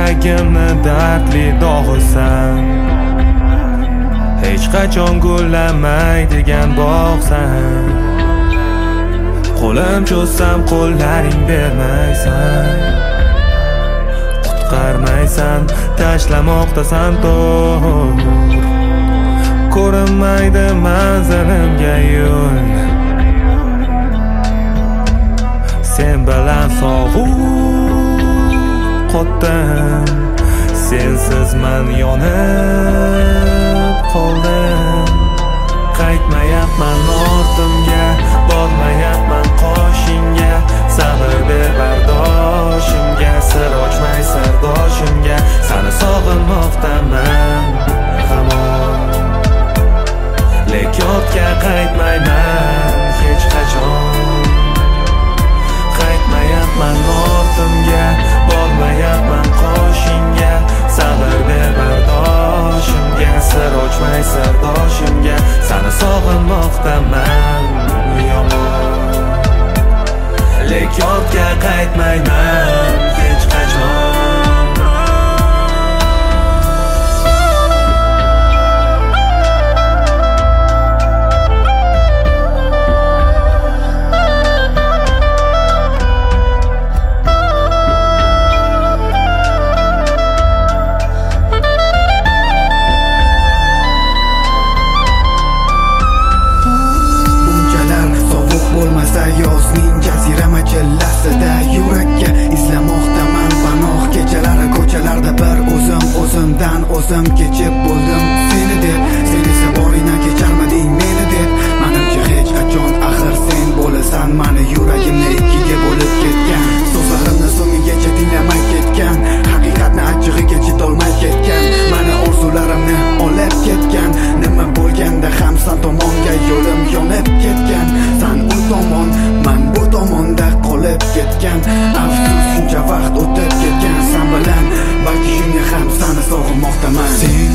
yuragimni dardli dog'isan, hech qachon gullamaydigan bog'san. Qo'lim cho'zsam qo'llaring bermaysan, qutqarmaysan, tashlamoqdasan to'g'ri. Ko'rinmaydi manzilimga yo'l, sen bilan sovuq qotdim, sensiz man yonib qoldim. Qaytmayapman ortimga, bormayapman qoshingga, sabr ber bardoshimga, sir ochmay sirdoshimga, seni sog'inmoqdaman hamon. Lek yodga qaytmayman hech qachon. Qaytmayapman ortimga, bormayapman qoshingga, sabr ber bardoshimga, sir ochmay sirdoshimga, seni sog'inmoqdaman yomon. Lek yodga qaytmayman hech qachon. Yozning jazirama chillasida yurakka izlamoqdaman panoh. Kechalari ko'chalarda bir o'zimdan o'zim kechib bo'ldim seni deb. Sen esa boringna kecharmading meni deb. Manimcha hech qachon axir sen bo'lasan mani yuragimni ikkiga bo'lib ketgan. So'zlarimni so'ngigacha tinglamay ketgan, haqiqatni achchig'iga chidolmay ketgan, mani orzularimni olib ketgan. Nima bo'lganda ham san tomonga yo'lim yonib ketgan. San u tomon, man bu tomonda qolib ketgan. Afsus shuncha vaqt o'tib ketgan san bilan, balki shunga ham seni sog'inmoqdaman. Sen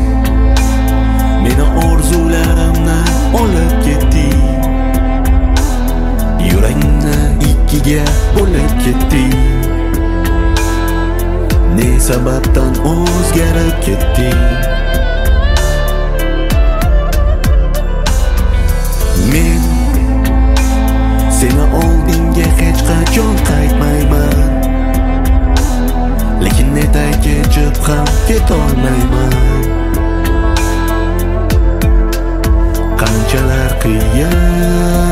meni orzularimni olib ketding, yuragimni ikkiga bo'lib ketding. Ne sababdan o'zgarib ketding? Men seni oldinga hech qachon qaytmayman, lekin netay kechib ham ketolmayman. Qanchalar qiyin